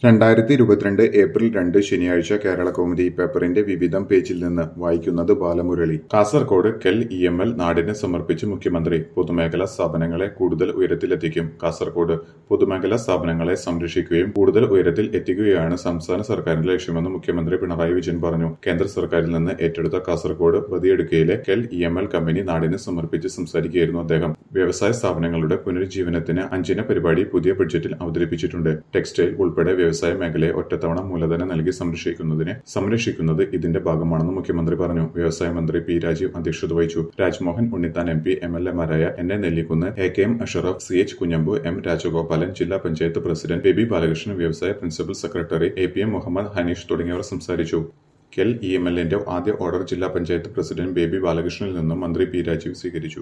2022 April 2 ശനിയാഴ്ച കേരളകൗമുദി പേപ്പറിന്റെ വിവിധം പേജിൽ നിന്ന് വായിക്കുന്നത് ബാലമുരളി. കാസർകോട് കെൽ ഇഎംഎൽ നാടിന് സമർപ്പിച്ച് മുഖ്യമന്ത്രി. പൊതുമേഖലാ സ്ഥാപനങ്ങളെ കൂടുതൽ ഉയരത്തിലെത്തിക്കും. കാസർകോട് പൊതുമേഖലാ സ്ഥാപനങ്ങളെ സംരക്ഷിക്കുകയും കൂടുതൽ ഉയരത്തിൽ എത്തിക്കുകയാണ് സംസ്ഥാന സർക്കാരിന്റെ ലക്ഷ്യമെന്ന് മുഖ്യമന്ത്രി പിണറായി വിജയൻ പറഞ്ഞു. കേന്ദ്ര സർക്കാരിൽ നിന്ന് ഏറ്റെടുത്ത കാസർകോട് ബദിയടുക്കയിലെ കെൽ ഇഎംഎൽ കമ്പനി നാടിന് സമർപ്പിച്ച് സംസാരിക്കുകയായിരുന്നു അദ്ദേഹം. വ്യവസായ സ്ഥാപനങ്ങളുടെ പുനരുജ്ജീവനത്തിന് 5 പരിപാടി പുതിയ ബഡ്ജറ്റിൽ അവതരിപ്പിച്ചിട്ടുണ്ട്. ടെക്സ്റ്റൈൽ ഉൾപ്പെടെ വ്യവസായ മേഖലയെ ഒറ്റത്തവണ മൂലധനം നൽകി സംരക്ഷിക്കുന്നത് ഇതിന്റെ ഭാഗമാണെന്ന് മുഖ്യമന്ത്രി പറഞ്ഞു. വ്യവസായ മന്ത്രി പി രാജീവ് അധ്യക്ഷത വഹിച്ചു. Rajmohan Unnithan MP, MLA-മാരായ NA Nellikunnu, AKM Ashraf, CH Kunhambu, M Rajagopalan, ജില്ലാ പഞ്ചായത്ത് പ്രസിഡന്റ് ബേബി ബാലകൃഷ്ണൻ, വ്യവസായ principal secretary APM Muhammad Haneesh തുടങ്ങിയവർ സംസാരിച്ചു. കെൽ ഇഎംഎല്ലിന്റെ ആദ്യ ഓർഡർ ജില്ലാ പഞ്ചായത്ത് പ്രസിഡന്റ് ബേബി ബാലകൃഷ്ണനിൽ നിന്നും മന്ത്രി പി രാജീവ് സ്വീകരിച്ചു.